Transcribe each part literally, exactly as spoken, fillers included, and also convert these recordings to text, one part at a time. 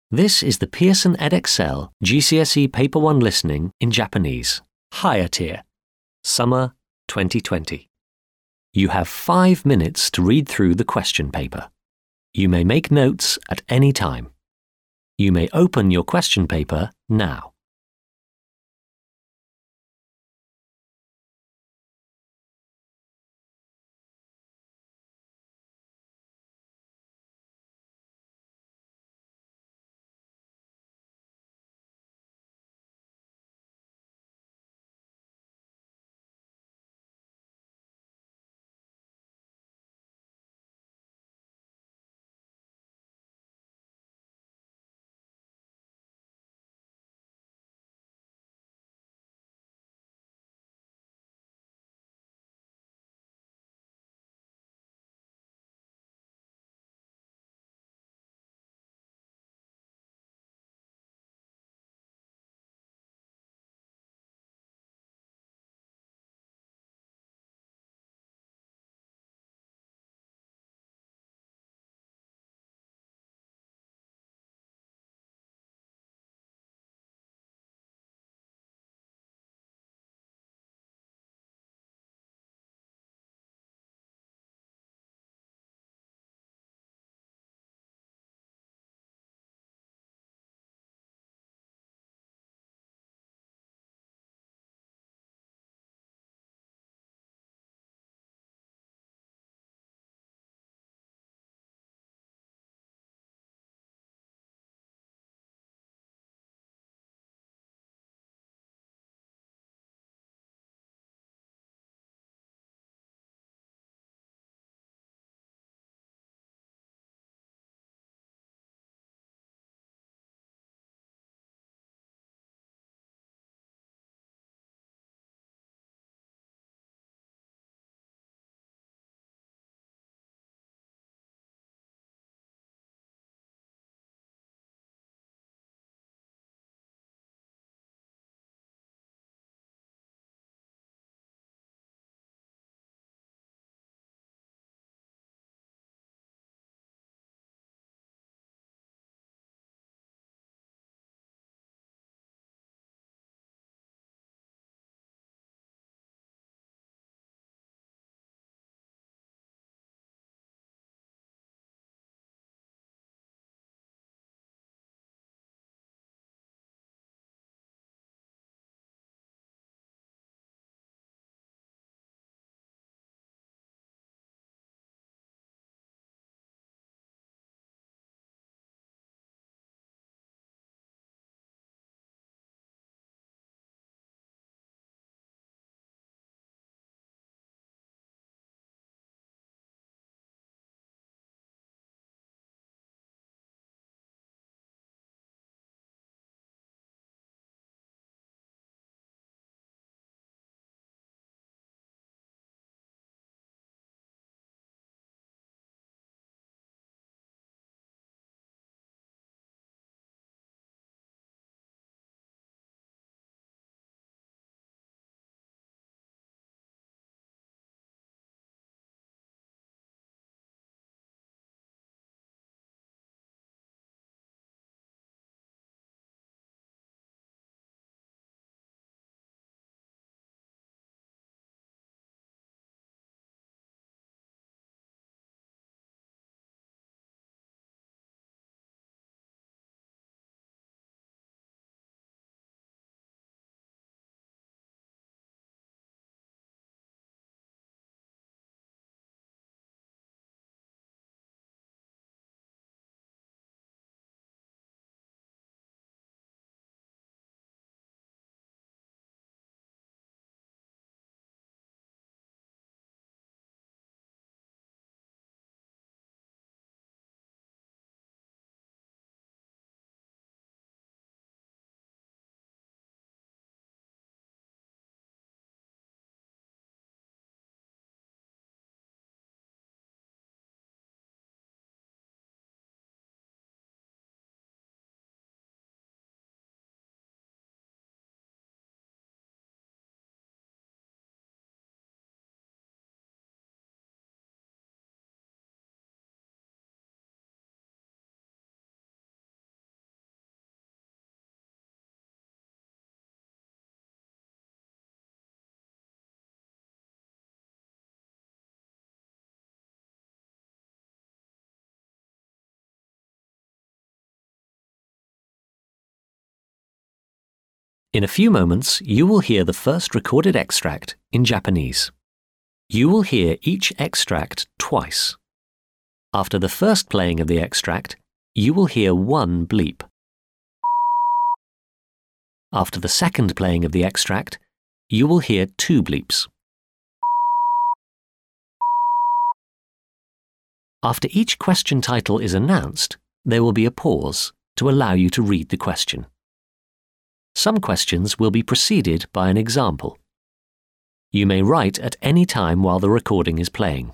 This is the Pearson Edexcel G C S E Paper one Listening in Japanese, higher tier, Summer twenty twenty. You have five minutes to read through the question paper. You may make notes at any time. You may open your question paper now. In a few moments, you will hear the first recorded extract in Japanese. You will hear each extract twice. After the first playing of the extract, you will hear one bleep. After the second playing of the extract, you will hear two bleeps. After each question title is announced, there will be a pause to allow you to read the question. Some questions will be preceded by an example. You may write at any time while the recording is playing.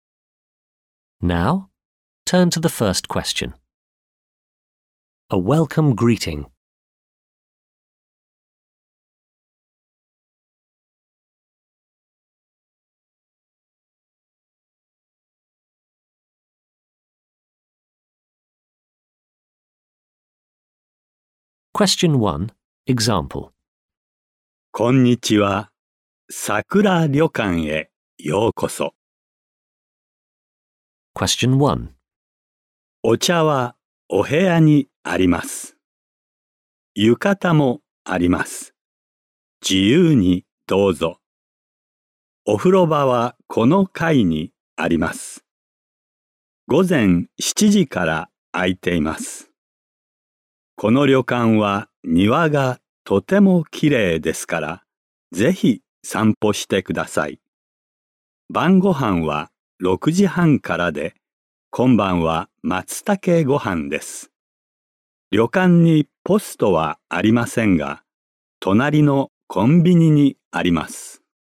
Now, turn to the first question. A welcome greeting. Question one, example. こんにちは。桜旅館へようこそ。 Question one. お茶はお部屋にあります。浴衣もあります。自由にどうぞ。お風呂場はこの階にあります。午前しちじから空いています。この旅館は庭がとてもきれいですから、ぜひ散歩してください。晩ご飯はろくじはんからで、今晩は松茸ご飯です。旅館にポストはありませんが、隣のコンビニにあります。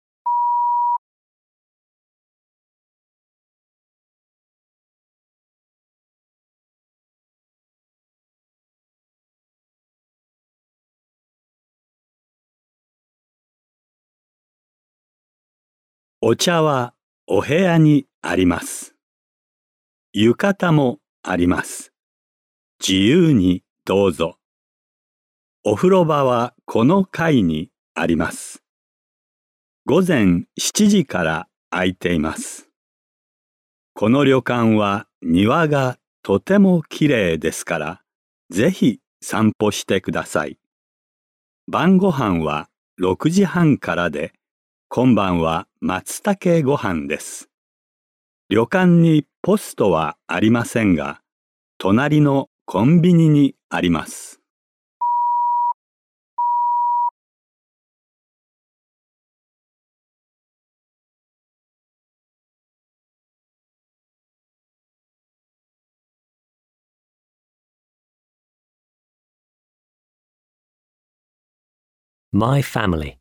お茶はお部屋にあります。浴衣もあります。自由にどうぞ。お風呂場はこの階にあります。午前しちじから空いています。この旅館は庭がとてもきれいですから、ぜひ散歩してください。晩ご飯はろくじはんからで、今晩は松茸ご飯です。旅館にポストはありませんが、隣のコンビニにあります。 My family.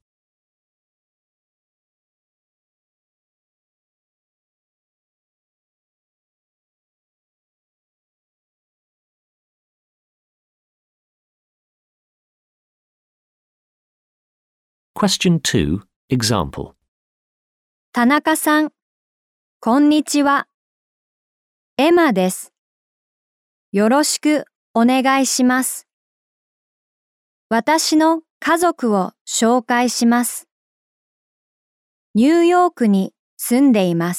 Question two, example. 田中さん、こんにちは。エマです。よろしくお願いします。私の家族を紹介します。ニューヨークに住んでいます。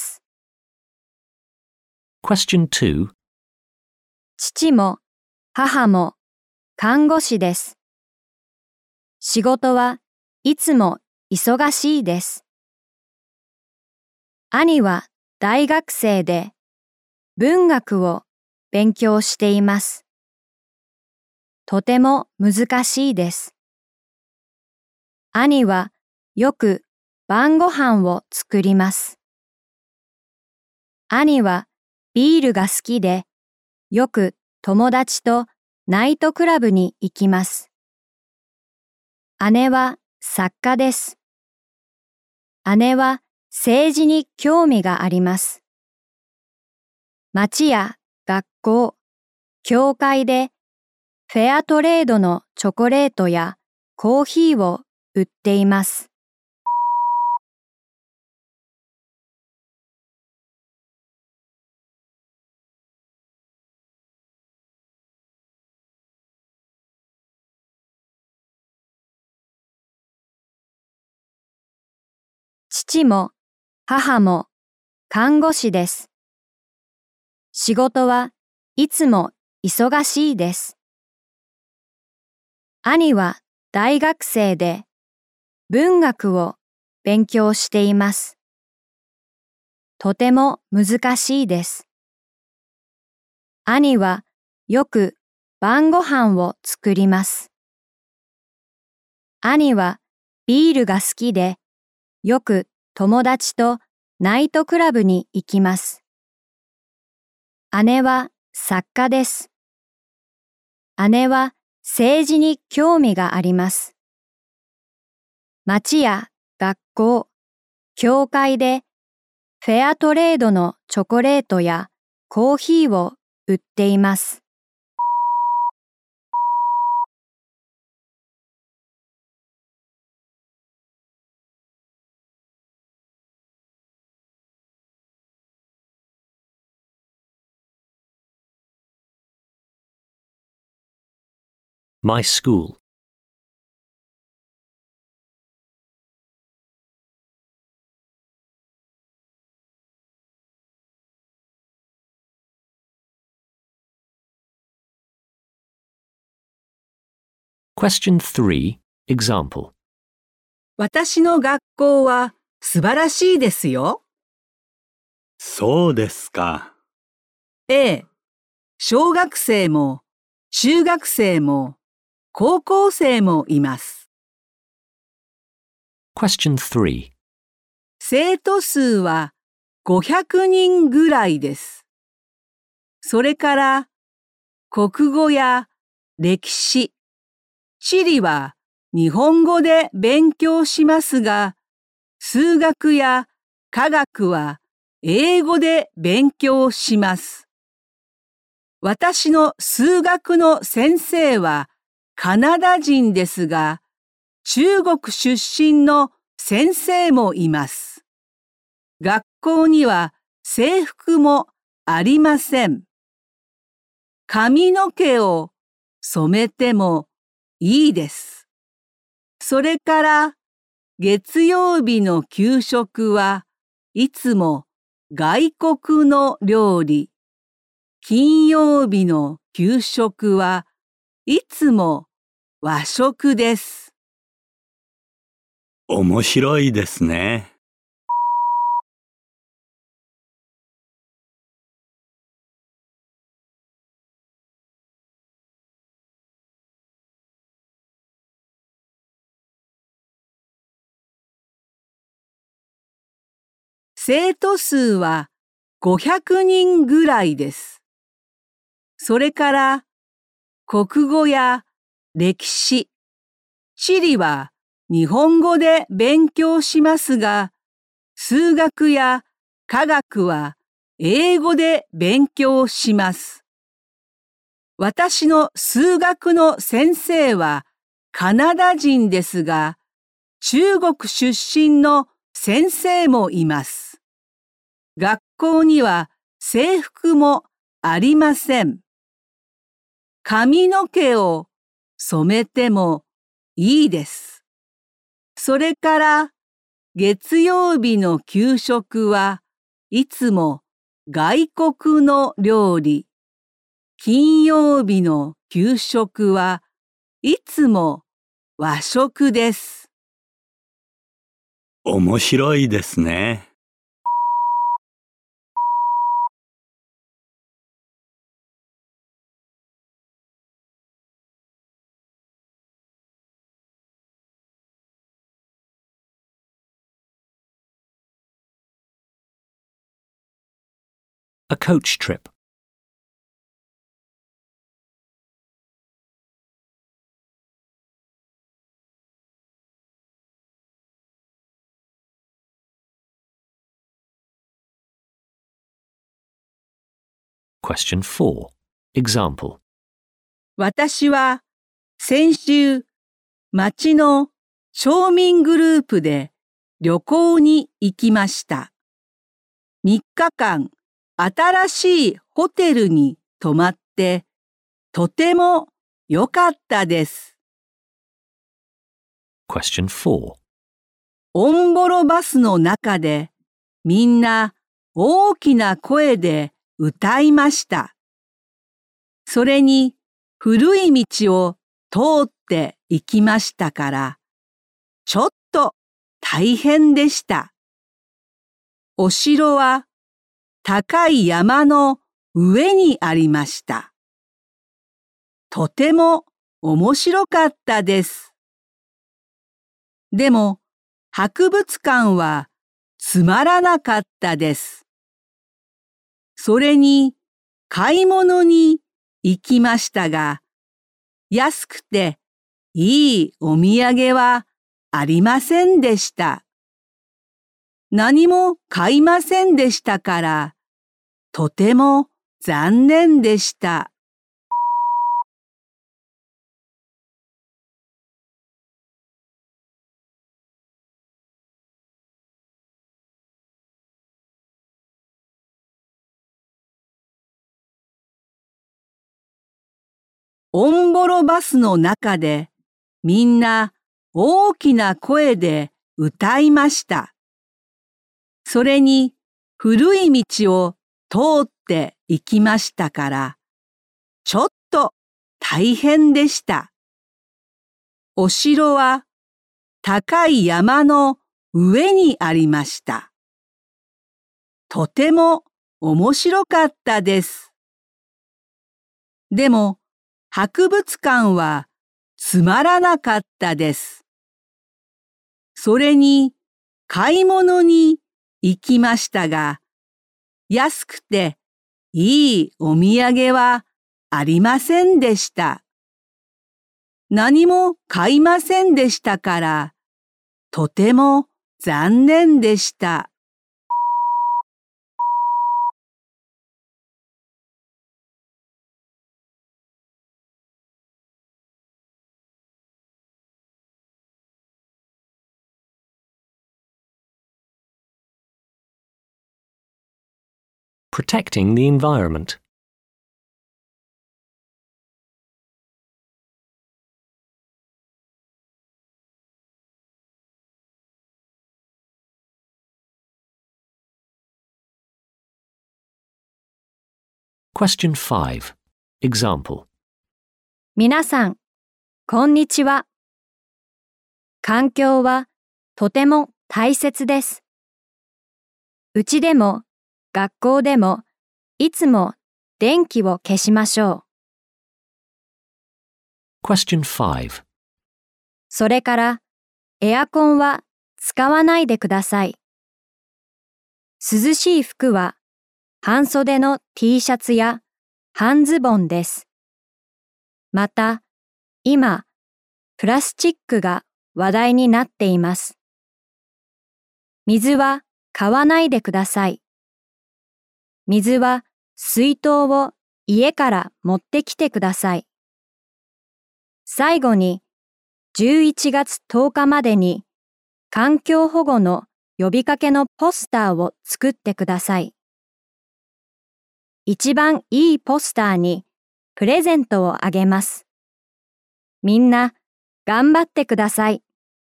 Question two, 父も母も看護師です。仕事はいつも忙しいです。兄は大学生で文学を勉強しています。とても難しいです。兄はよく晩ご飯を作ります。兄はビールが好きで、よく友達とナイトクラブに行きます。姉は作家です。姉は政治に興味があります。町や学校、教会でフェアトレードのチョコレートやコーヒーを売っています。父も母も看護師です。仕事はいつも忙しいです。兄は大学生で文学を勉強しています。とても難しいです。兄はよく晩ご飯を作ります。兄はビールが好きで、よく友達とナイトクラブに行きます。姉は作家です。姉は政治に興味があります。町や学校、教会でフェアトレードのチョコレートやコーヒーを売っています。 My school. Question three, example. 私の学校は素晴らしいですよ。 そうですか。 ええ、小学生も中学生も高校生もいます。 Question three. 生徒数はごひゃくにんぐらいです。それから国語や歴史、地理は日本語で勉強しますが、数学や科学は英語で勉強します。私の数学の先生はカナダ人ですが、中国出身の先生もいます。学校には制服もありません。髪の毛を染めてもいいです。それから月曜日の給食はいつも外国の料理。金曜日の給食はいつも和食です。 面白いですね。 生徒数はごひゃくにんぐらいです。それから国語や歴史、地理は日本語で勉強しますが、数学や科学は英語で勉強します。私の数学の先生はカナダ人ですが、中国出身の先生もいます。学校には制服もありません。髪の毛を染めてもいいです。それから月曜日の給食はいつも外国の料理。金曜日の給食はいつも和食です。 面白いですね。 A coach trip. Question four, example. 私は先週、町の町民グループで旅行に行きました。みっかかん、新しいホテルに泊まって、とても良かったです。 Question four. オンボロバスの中で、みんな大きな声で歌いました。それに古い道を通って行きましたから、ちょっと大変でした。お城は高い山の上にありました。とても面白かったです。でも、博物館はつまらなかったです。それに、買い物に行きましたが、安くていいお土産はありませんでした。何も買いませんでしたから、とても残念でした。オンボロバスの中でみんな大きな声で歌いました。それに古い道を通って行きましたから、ちょっと大変でした。お城は高い山の上にありました。とても面白かったです。でも、博物館はつまらなかったです。それに買い物に行きましたが、安くていいお土産はありませんでした。何も買いませんでしたから、とても残念でした。 Protecting the environment. Question five. Example. 皆さん、こんにちは。環境はとても大切です。うちでも学校でもいつも電気を消しましょう。 Question five. それからエアコンは使わないでください。涼しい服は半袖の T シャツや半ズボンです。また、今、プラスチックが話題になっています。水は買わないでください。水は水筒を家から持ってきてください。最後に、じゅういちがつとおかまでに環境保護の呼びかけのポスターを作ってください。一番いいポスターにプレゼントをあげます。みんな頑張ってください。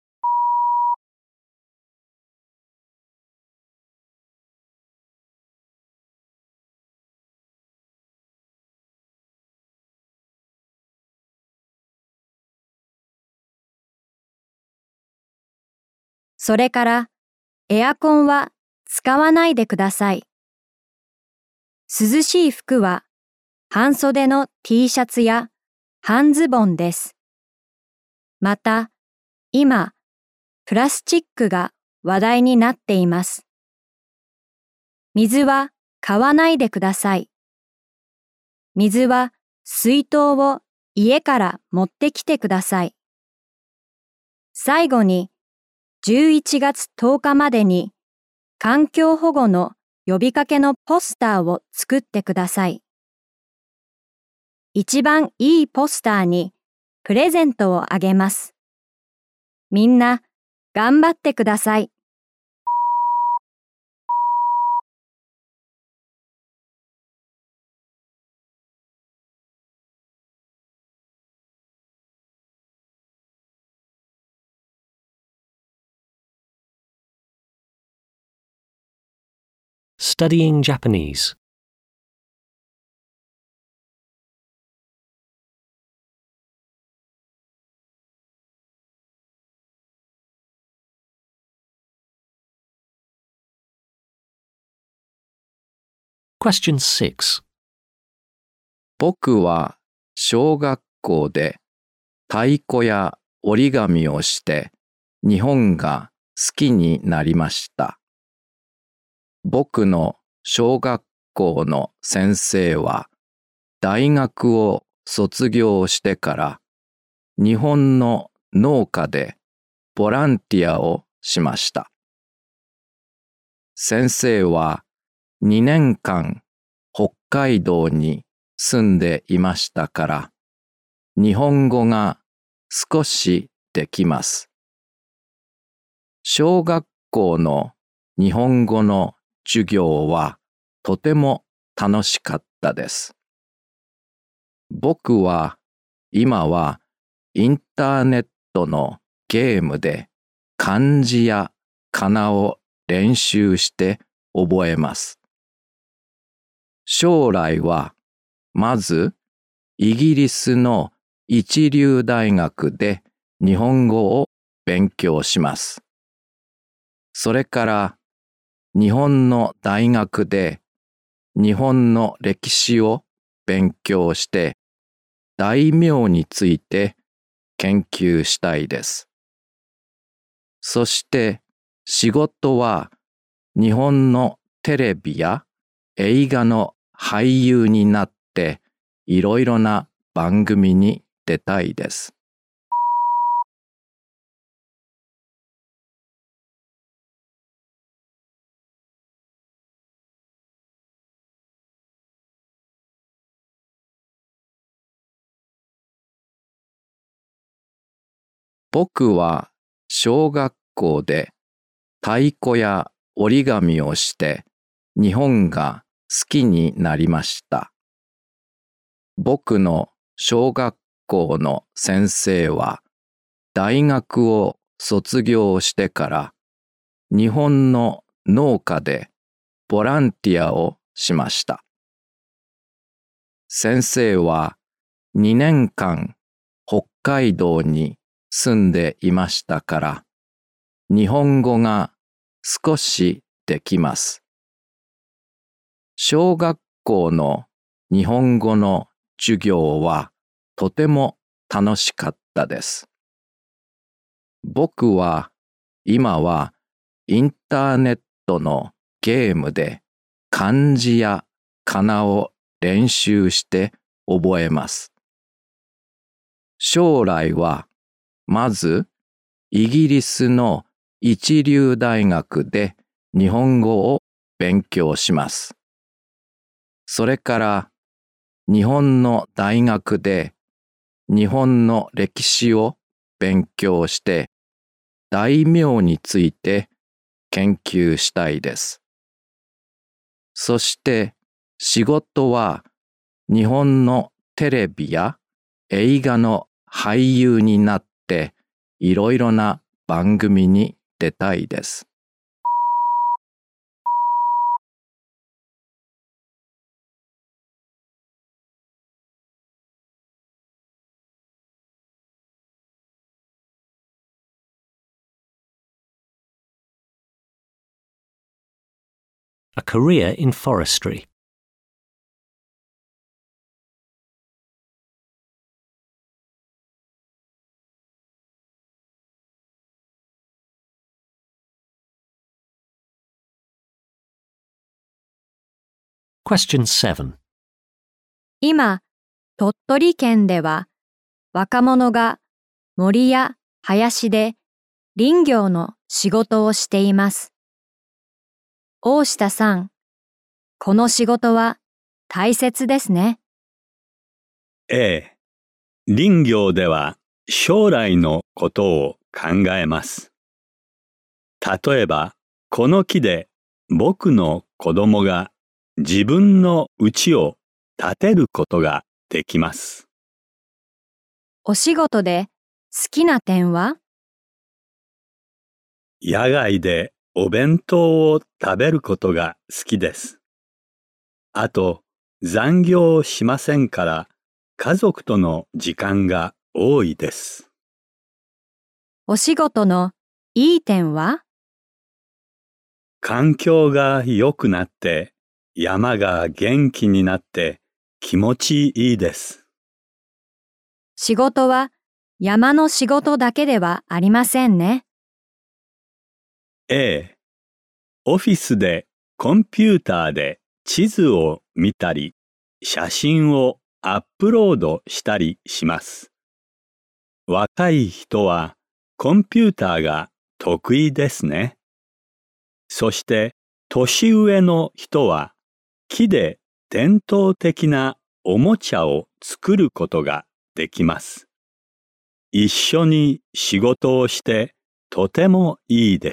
それからエアコンは使わないでください。涼しい服は半袖の T シャツや半ズボンです。また、今、プラスチックが話題になっています。水は買わないでください。水は水筒を家から持ってきてください。最後に、じゅういちがつとおかまでに環境保護の呼びかけのポスターを作ってください。一番いいポスターにプレゼントをあげます。みんな頑張ってください。 Studying Japanese. Question six. 僕は小学校で太鼓や折り紙をして日本が好きになりました。僕の小学校の先生は大学を卒業してから日本の農家でボランティアをしました。先生はにねんかん北海道に住んでいましたから日本語が少しできます。小学校の日本語の授業はとても楽しかったです。僕は今はインターネットのゲームで漢字や仮名を練習して覚えます。将来はまずイギリスの一流大学で日本語を勉強します。それから日本の大学で日本の歴史を勉強して大名について研究したいです。そして仕事は日本のテレビや映画の俳優になっていろいろな番組に出たいです。僕は小学校で太鼓や折り紙をして日本が好きになりました。僕の小学校の先生は大学を卒業してから日本の農家でボランティアをしました。先生はにねんかん北海道に住んでいましたから日本語が少しできます。小学校の日本語の授業はとても楽しかったです。僕は今はインターネットのゲームで漢字や仮名を練習して覚えます。将来はまずイギリスの一流大学で日本語を勉強します。それから日本の大学で日本の歴史を勉強して大名について研究したいです。そして仕事は日本のテレビや映画の俳優になっていろいろな番組に出たいです。 A career in forestry. Question seven. 今、鳥取県では若者が森や林で林業の仕事をしています。大下さん、この仕事は大切ですね。 ええ、林業では将来のことを考えます。例えば、この木で僕の子供が自分の家を建てることができます。 お仕事で好きな点は？ 野外でお弁当を食べることが好きです。あと、残業をしませんから家族との時間が多いです。 お仕事のいい点は？ 環境が良くなって山が元気になって気持ちいいです。 仕事は山の仕事だけではありませんね。 A、オフィスでコンピューターで地図を見たり、写真をアップロードしたりします。若い人はコンピューターが得意ですね。そして年上の人は木で伝統的なおもちゃを作ることができます。一緒に仕事をしてとてもいいです。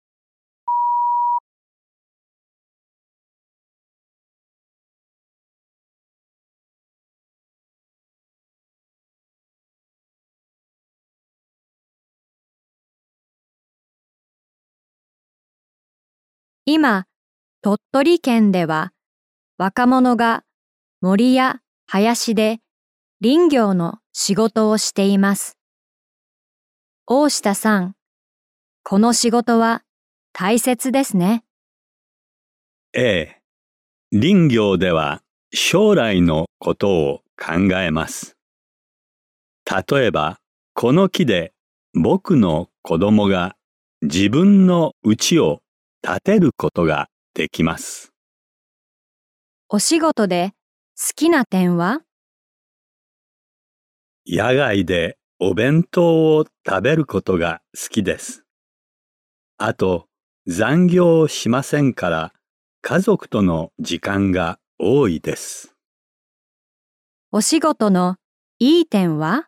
今、鳥取県では若者が森や林で林業の仕事をしています。大下さん、この仕事は大切ですね。 A、林業では将来のことを考えます。例えば、この木で僕の子供が自分の家を建てることができます。 お仕事で好きな点は？ 野外でお弁当を食べることが好きです。あと、残業をしませんから家族との時間が多いです。 お仕事のいい点は？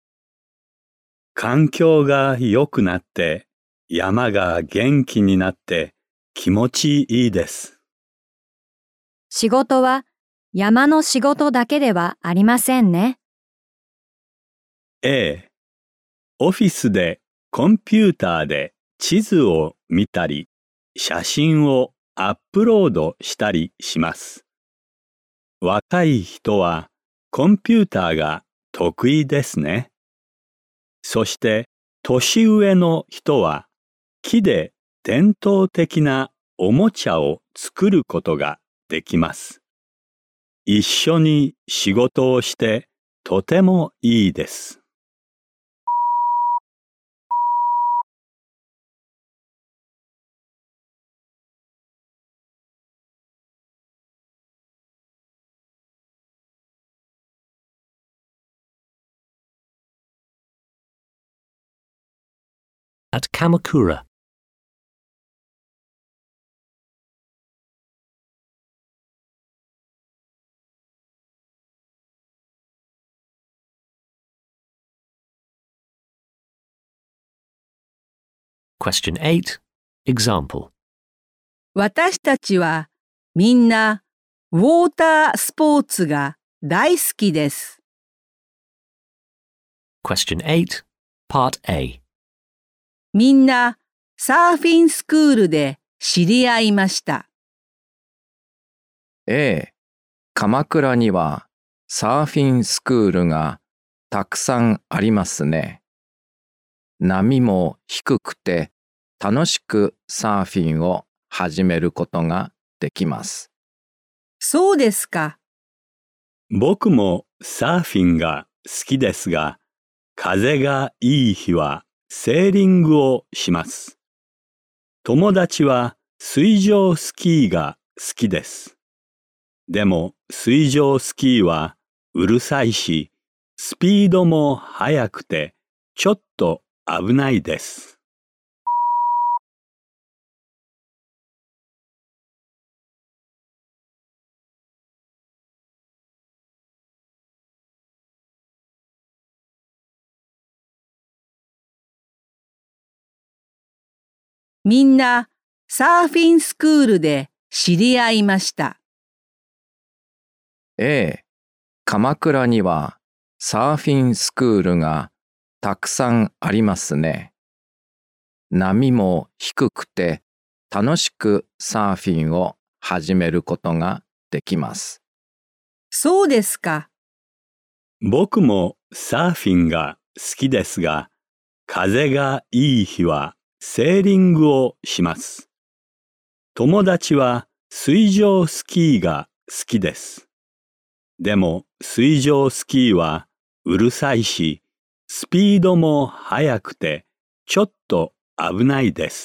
環境が良くなって山が元気になって気持ちいいです。 仕事は山の仕事だけではありませんね。 A、オフィスでコンピューターで地図を見たり、写真をアップロードしたりします。若い人はコンピューターが得意ですね。そして年上の人は木で伝統的なおもちゃを作ることができます。一緒に仕事をしてとてもいいです。 At Kamakura. Question eight. Example. 私たちはみんなウォータースポーツが大好きです。 Question eight. Part A. みんなサーフィンスクールで知り合いました。 A、鎌倉にはサーフィンスクールがたくさんありますね。波も低くて楽しくサーフィンを始めることができます。 そうですか。 僕もサーフィンが好きですが、風がいい日はセーリングをします。友達は水上スキーが好きです。でも水上スキーはうるさいし、スピードも速くてちょっと危ないです。 みんなサーフィンスクールで知り合いました。 A、鎌倉にはサーフィンスクールがたくさんありますね。波も低くて楽しくサーフィンを始めることができます。 そうですか。 僕もサーフィンが好きですが、風がいい日はセーリングをします。友達は水上スキーが好きです。でも水上スキーはうるさいし、スピードも速くてちょっと危ないです。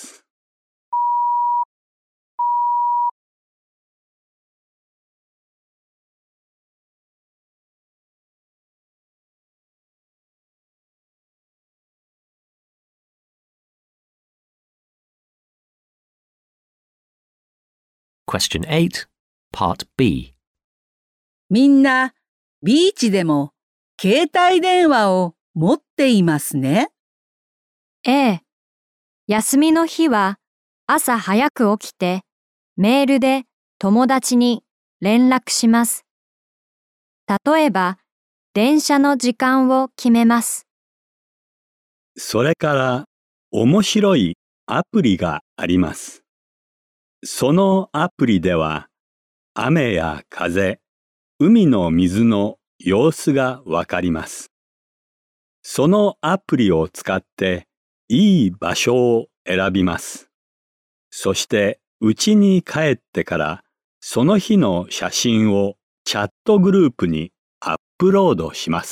Question eight, Part B. みんなビーチでも携帯電話を持っていますね。 ええ。休みの日は朝早く起きてメールで友達に連絡します。例えば、電車の時間を決めます。 それから面白いアプリがあります。そのアプリでは雨や風、海の水の様子がわかります。そのアプリを使っていい場所を選びます。そして家に帰ってからその日の写真をチャットグループにアップロードします。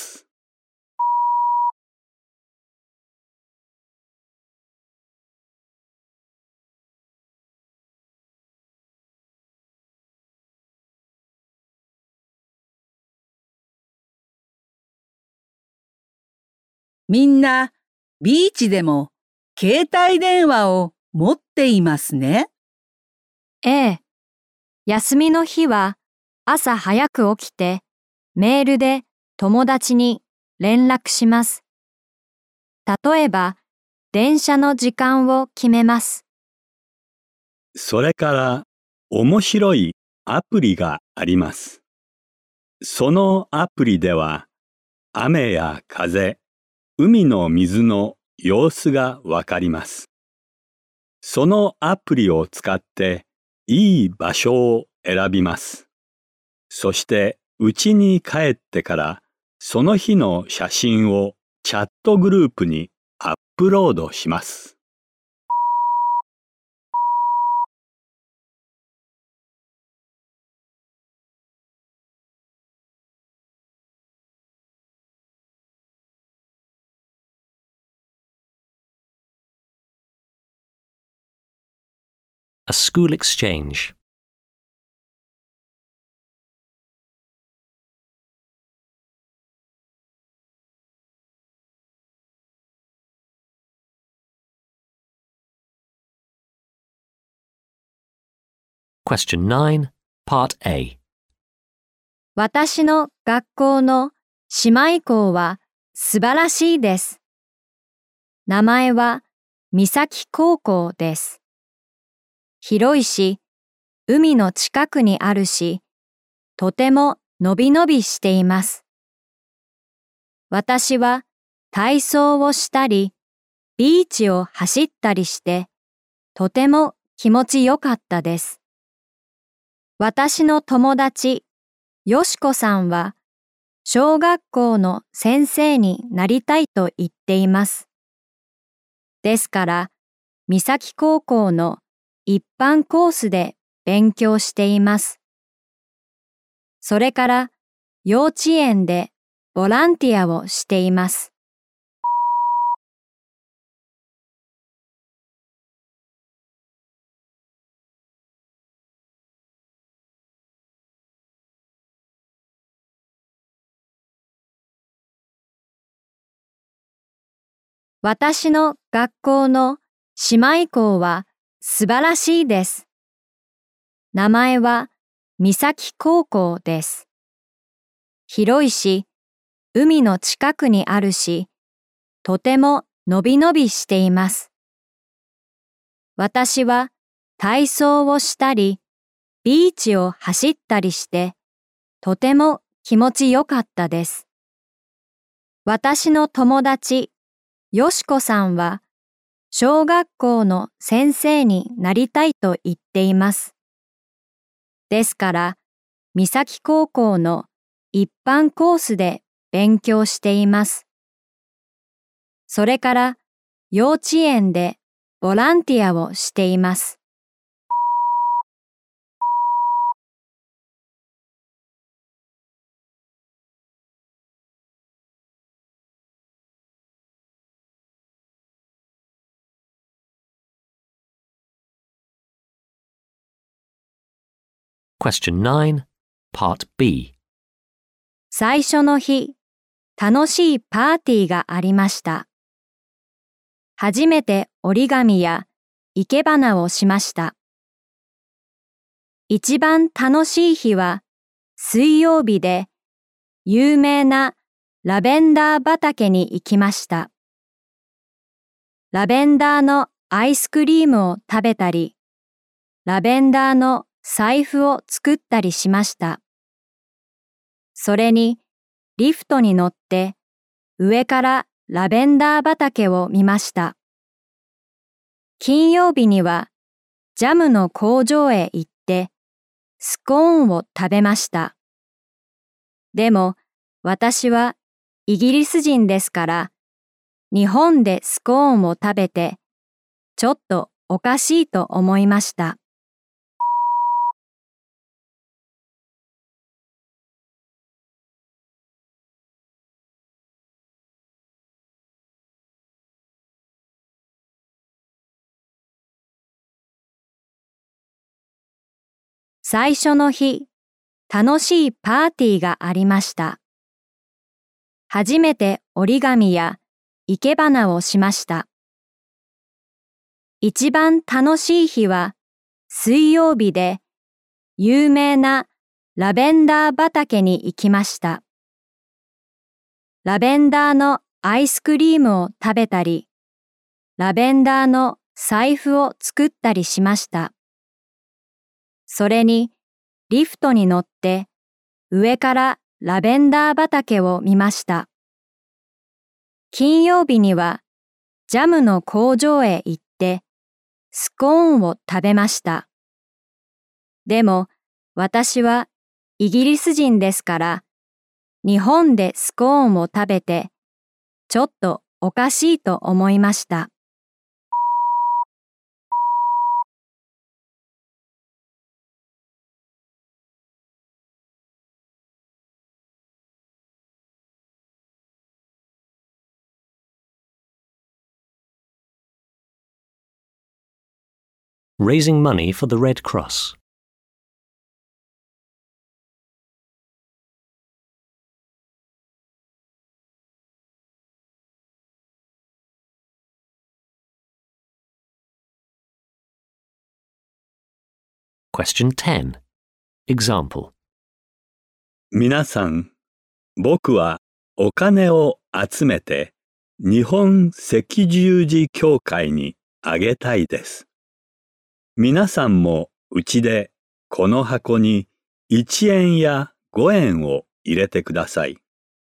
みんなビーチでも携帯電話を持っていますね。 ええ。休みの日は朝早く起きてメールで友達に連絡します。例えば、電車の時間を決めます。 それから面白いアプリがあります。そのアプリでは雨や風、海の水の様子がわかります。そのアプリを使っていい場所を選びます。そして家に帰ってからその日の写真をチャットグループにアップロードします。 A school exchange. Question nine, Part A. 私の学校の姉妹校は素晴らしいです。名前は三崎高校です。広いし、海の近くにあるし、とてものびのびしています。私は体操をしたり、ビーチを走ったりして、とても気持ちよかったです。私の友達、よしこさんは、小学校の先生になりたいと言っています。ですから、三崎高校の一般コースで勉強しています。それから、幼稚園でボランティアをしています。私の学校の姉妹校は素晴らしいです。名前は三崎高校です。広いし、海の近くにあるし、とてものびのびしています。私は体操をしたり、ビーチを走ったりして、とても気持ちよかったです。私の友達、よしこさんは、小学校の先生になりたいと言っています。ですから、三崎高校の一般コースで勉強しています。それから、幼稚園でボランティアをしています。 Question nine, Part B. 最初の日、楽しいパーティーがありました。初めて折り紙や生け花をしました。一番楽しい日は水曜日で、有名なラベンダー畑に行きました。ラベンダーのアイスクリームを食べたり、ラベンダーの財布を作ったりしました。それに、リフトに乗って上からラベンダー畑を見ました。金曜日にはジャムの工場へ行ってスコーンを食べました。でも私はイギリス人ですから日本でスコーンを食べてちょっとおかしいと思いました。最初の日、楽しいパーティーがありました。初めて折り紙や生け花をしました。一番楽しい日は水曜日で、有名なラベンダー畑に行きました。ラベンダーのアイスクリームを食べたり、ラベンダーの財布を作ったりしました。それに、リフトに乗って上からラベンダー畑を見ました。金曜日にはジャムの工場へ行ってスコーンを食べました。でも私はイギリス人ですから日本でスコーンを食べてちょっとおかしいと思いました。 Raising money for the Red Cross. Question ten. Example. 皆さん、僕はお金を集めて日本赤十字協会にあげたいです。皆さんもうちでこの箱にいちえんやごえんを入れてください。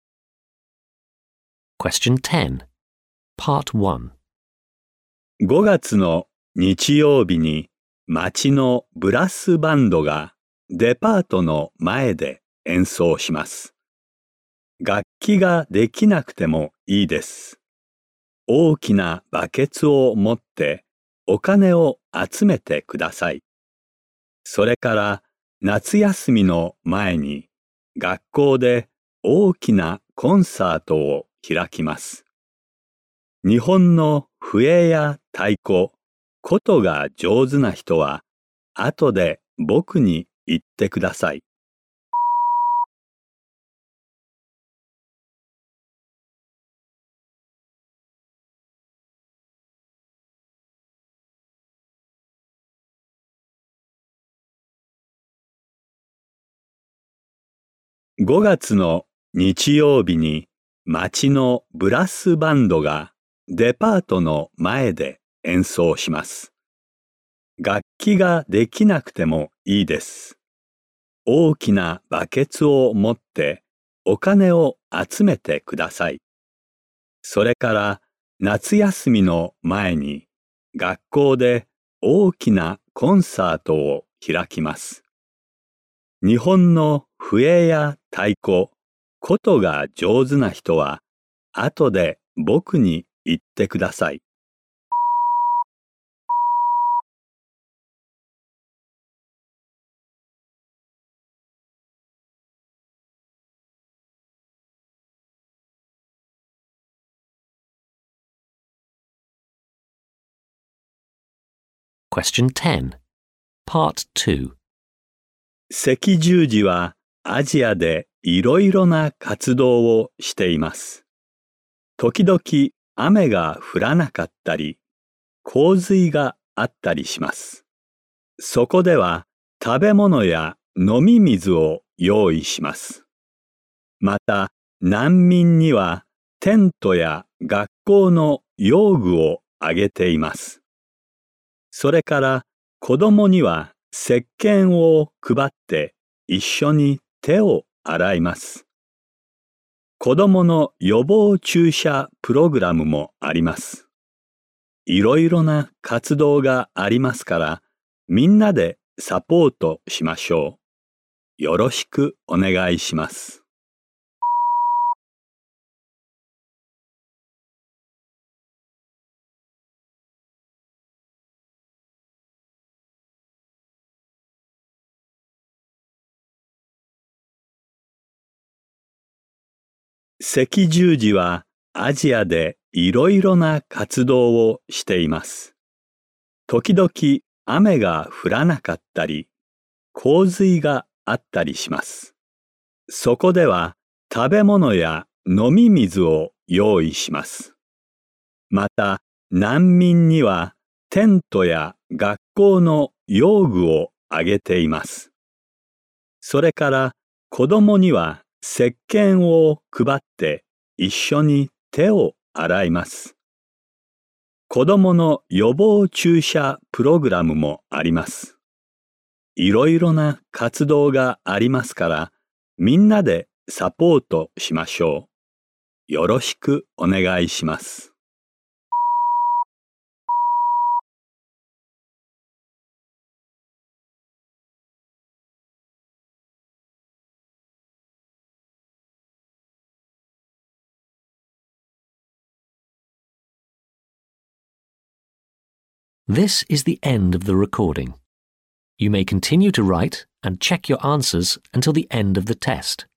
Question ten. Part one. ごがつの日曜日に町のブラスバンドがデパートの前で演奏します。楽器ができなくてもいいです。大きなバケツを持ってお金を集めてください。それから夏休みの前に学校で大きなコンサートを開きます。日本の笛や太鼓、琴が上手な人は後で僕に言ってください。ごがつの日曜日に町のブラスバンドがデパートの前で演奏します。楽器ができなくてもいいです。大きなバケツを持ってお金を集めてください。それから夏休みの前に学校で大きなコンサートを開きます。日本の笛や太鼓、琴が上手な人は後で僕に言ってください。 Question ten. Part two. 赤十字はアジアでいろいろな活動をしています。時々雨が降らなかったり、洪水があったりします。そこでは食べ物や飲み水を用意します。また、難民にはテントや学校の用具をあげています。それから子供には石鹸を配って一緒に手を洗います。子供の予防注射プログラムもあります。いろいろな活動がありますから、みんなでサポートしましょう。よろしくお願いします。赤十字はアジアでいろいろな活動をしています。時々雨が降らなかったり、洪水があったりします。そこでは食べ物や飲み水を用意します。また、難民にはテントや学校の用具をあげています。それから子供には石鹸を配って一緒に手を洗います。子供の予防注射プログラムもあります。いろいろな活動がありますから、みんなでサポートしましょう。よろしくお願いします。 This is the end of the recording. You may continue to write and check your answers until the end of the test.